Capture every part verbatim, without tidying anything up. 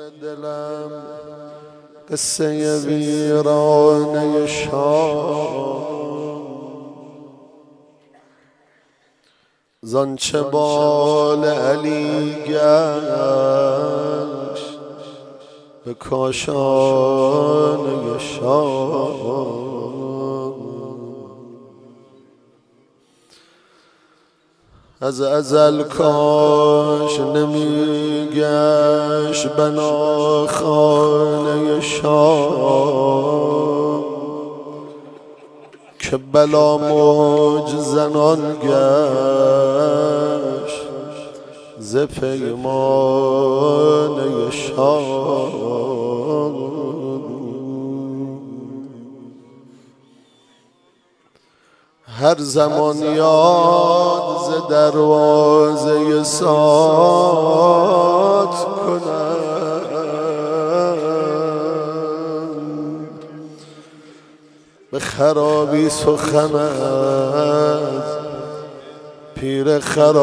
دلم قصه ویرانه شام، زانچه بال علی گشت به کاشانه شام. از ازل کاش نمیگشت بنا خانه شام، که بلا موج زنان گشت ز پیمانه شام. هر زمان یاد ز دروازه سات کنم، به خرابی سخن از پیر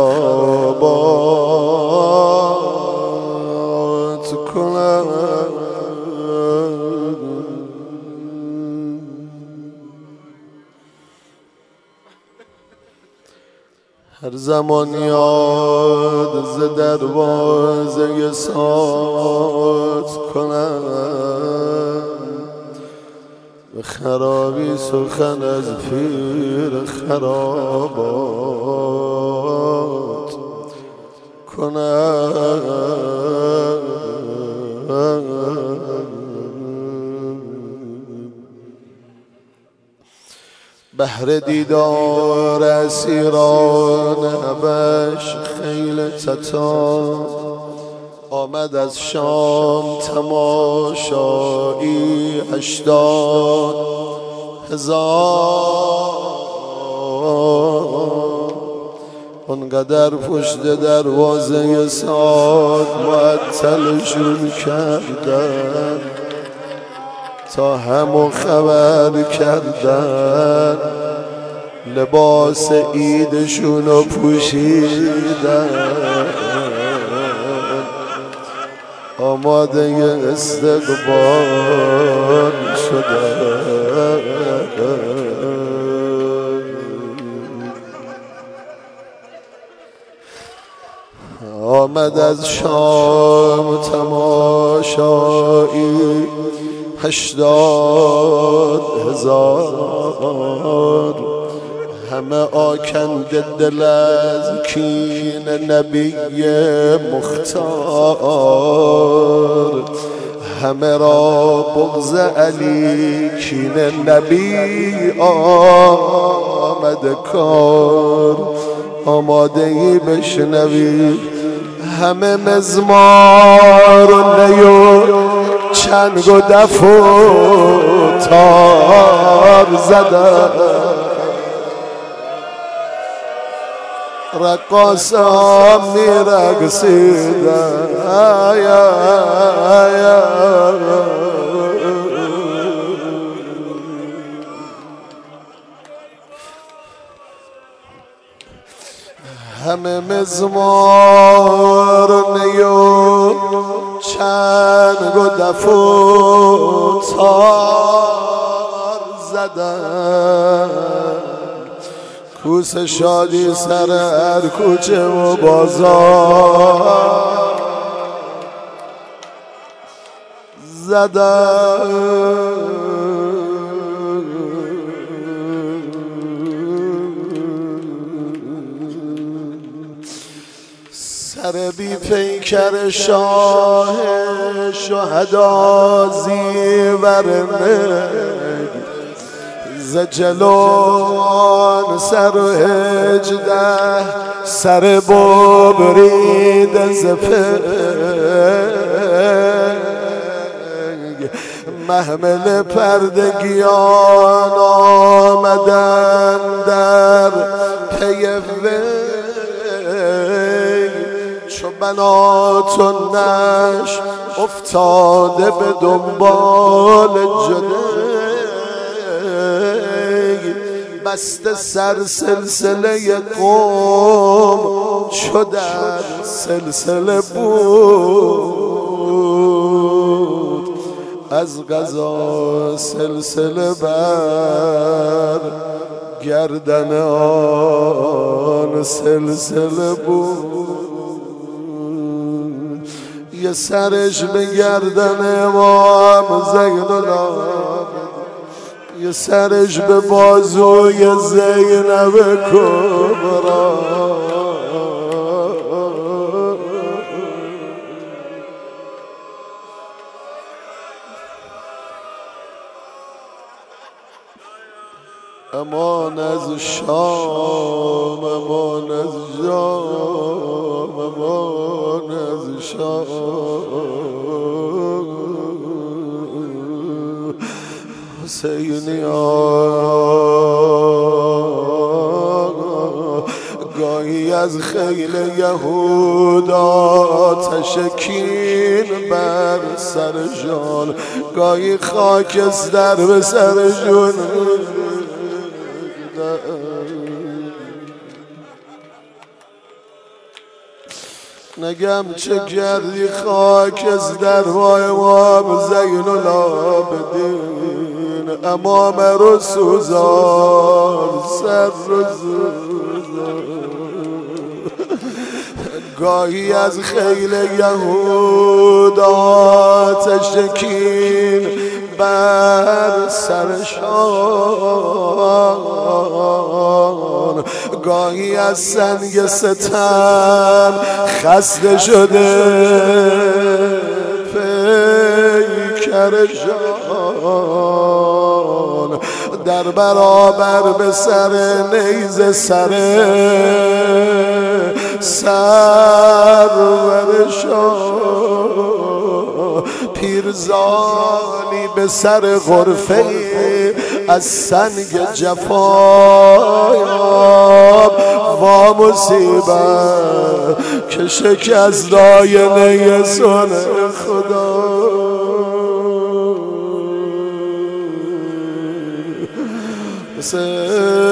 خرابات کنم. هر زمان یاد ز دروازه سات کنم، به خرابی سخن از پیر خرابات کنم. بهر دیدار اسیران حبش خیل تتار، آمد از شام تماشایی هشتاد هزار. آنقدر پشت دروازه ساد معطلشون کردن تا همو خبر کردن، لباس عیدشونو پوشیدن، آماده استقبال شدن. آمد از شام تماشایی هشتاد هزار، همه آکنده دل از کین نبی مختار، همه را بغض علی کین نبی آمده کار. آماده ای بشنوی همه مزمار و نیو چنگ و دف و تار زدن، رقاصا می رقصیدن. همه مزمار و نیو چنگ و دف و تار زدن، کوس شادی سر هر کوچه و بازار زدن. سر بی پیکر شاه شهدا زیورنگ، ز جلوان سر و هجده سر ببرید ز پنگ، محمل پردگیان آمدن در پی وی، چو بنات و نش افتاده به دنبال جدی، بسته سر سلسله قوم چو در سلسله بود. از قضا سلسله بر گردن آن سلسله بود. یه سرش به گردن امام زین العابدین، یه سرش به بازوی زینب کبرا. امان از شام، امان از جام، امان از شام. حسینی گاهی از خیل یهود آتش کین بر سر جان، گاهی خاکستر به سر جون. نگم چه کردی خاکستر با امام زین العابدین، امام رو سوزان سر رو سوزان. گاهی از خیل یهود آتش کین بر سرشان، گاهی از سنگ ستم خسته شده پیکر جان، در برابر به سر نیزه سر سرورشان، پیرزانی به سر غرفه از سنگ جفایاب و مصیبت که شکست داینه سن خدا. حسین